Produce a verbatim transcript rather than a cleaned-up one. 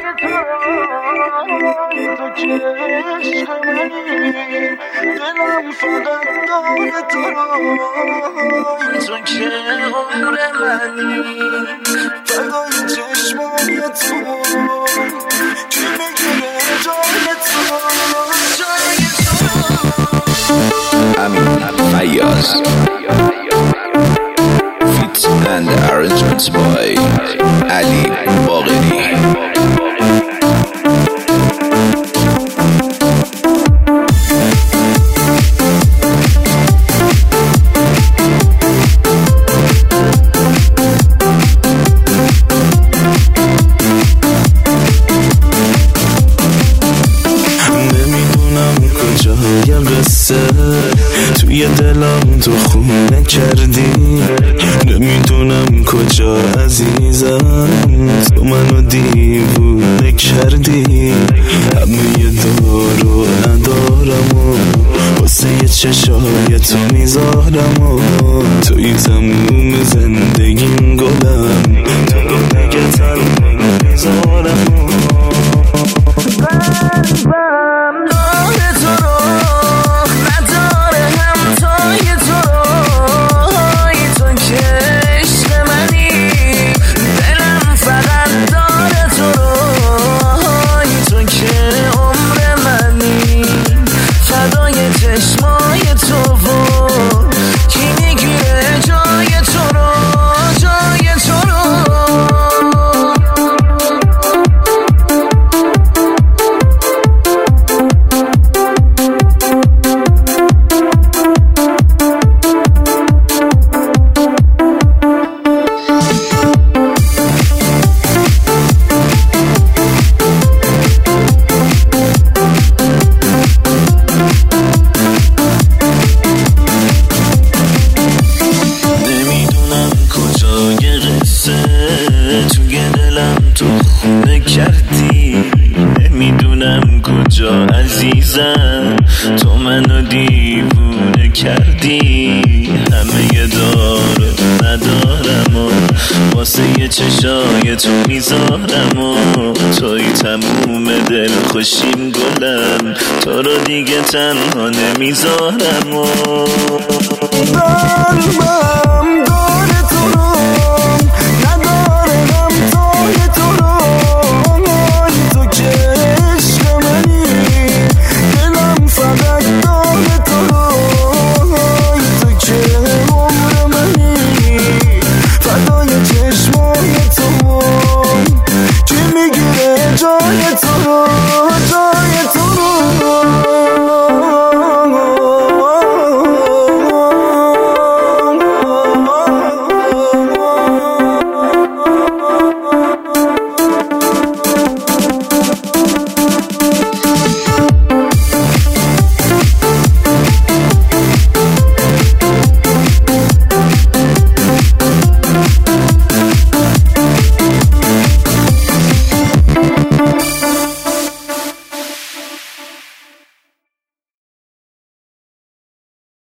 تو که عشق منی، دلم فقط داره تو رو. تو که عمر منی، فدای چشمای تو، کی میگیره جای تو، جای تو. Amin Fayyaz Fit and arrangements by Ali Bagheri. توی دلم تو خونه کردی، نمیدونم کجا عزیزم، تو منو دیوونه کردی. همه دارو ندارم و واسه یه چشای تو میذارم و توی تموم زندگیم گلم، تو رو نگه تنها میذارم و تو خونه کردی، نمیدونم کجا عزیزم، تو منو دیوونه کردی. همه دارو ندارم و واسه یه چشای تو میذارم و توی تموم دل خوشیم گلم، تو رو دیگه تنها نمیذارم و